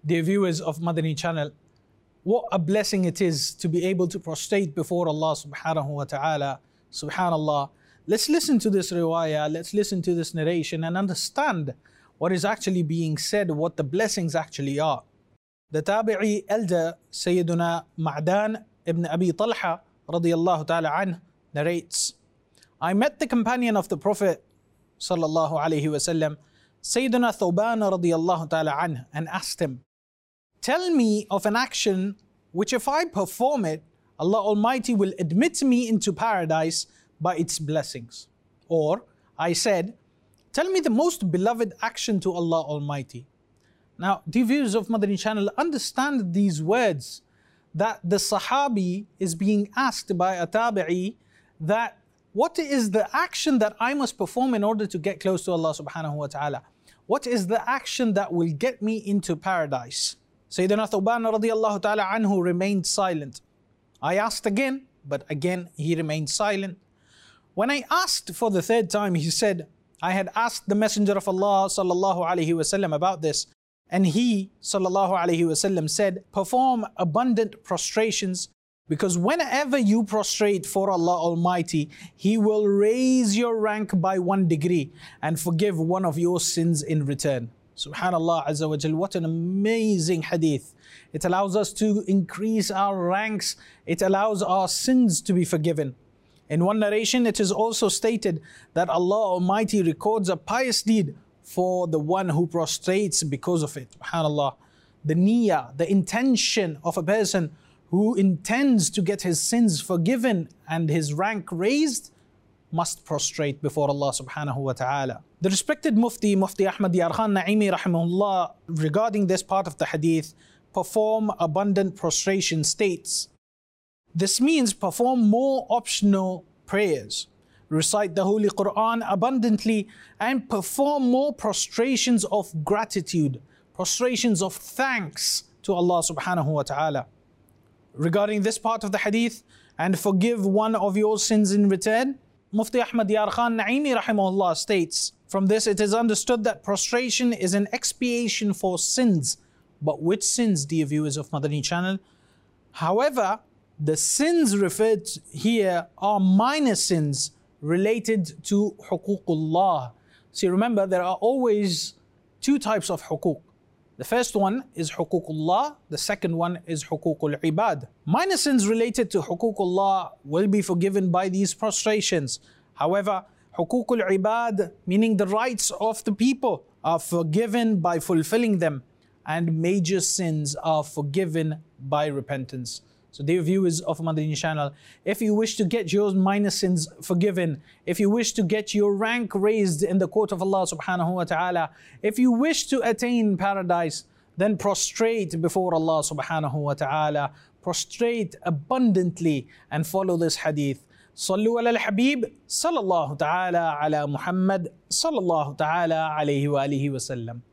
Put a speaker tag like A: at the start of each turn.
A: Dear viewers of Madani channel, what a blessing it is to be able to prostrate before Allah subhanahu wa ta'ala. Subhanallah. Let's listen to this riwayah, let's listen to this narration and understand what is actually being said, what the blessings actually are. The Tabi'i elder Sayyiduna Ma'dan ibn Abi Talha radiyallahu ta'ala anh narrates, I met the companion of the Prophet sallallahu alayhi wasallam, Sayyiduna Thawban radiyallahu ta'ala anh, and asked him, tell me of an action which if I perform it, Allah Almighty will admit me into paradise by its blessings. Or I said, tell me the most beloved action to Allah Almighty. Now, dear viewers of Madani channel, understand these words that the Sahabi is being asked by a Tabi'i that what is the action that I must perform in order to get close to Allah subhanahu wa ta'ala? What is the action that will get me into paradise? Sayyidina Thawban radiyallahu ta'ala anhu remained silent. I asked again, but again he remained silent. When I asked for the third time, he said, I had asked the Messenger of Allah sallallahu alayhi wasallam about this, and he sallallahu alayhi wasallam said, perform abundant prostrations, because whenever you prostrate for Allah Almighty, He will raise your rank by 1 degree and forgive one of your sins in return. Subhanallah Azza wa Jal, what an amazing hadith. It allows us to increase our ranks. It allows our sins to be forgiven. In one narration, it is also stated that Allah Almighty records a pious deed for the one who prostrates because of it. Subhanallah. The niyyah, the intention of a person who intends to get his sins forgiven and his rank raised must prostrate before Allah subhanahu wa ta'ala. The respected Mufti Ahmad Diyar Khan Naimi rahimahullah, regarding this part of the hadith, perform abundant prostration, states, this means perform more optional prayers, recite the Holy Quran abundantly, and perform more prostrations of gratitude, prostrations of thanks to Allah subhanahu wa ta'ala. Regarding this part of the hadith, and forgive one of your sins in return, Mufti Ahmad Diyar Khan Naimi rahimahullah states, from this it is understood that prostration is an expiation for sins. But which sins, dear viewers of Madani channel? However, the sins referred here are minor sins related to huququllah. See, remember, there are always two types of huquq. The first one is huququllah, the second one is huququl ibad. Minor sins related to huququllah will be forgiven by these prostrations. However, huququl ibad, meaning the rights of the people, are forgiven by fulfilling them, and major sins are forgiven by repentance. So dear viewers of Madani channel, if you wish to get your minor sins forgiven, if you wish to get your rank raised in the court of Allah subhanahu wa ta'ala, if you wish to attain paradise, then prostrate before Allah subhanahu wa ta'ala. Prostrate abundantly and follow this hadith. Sallu ala al-Habib sallallahu ta'ala ala Muhammad sallallahu ta'ala alayhi wa alihi wa sallam.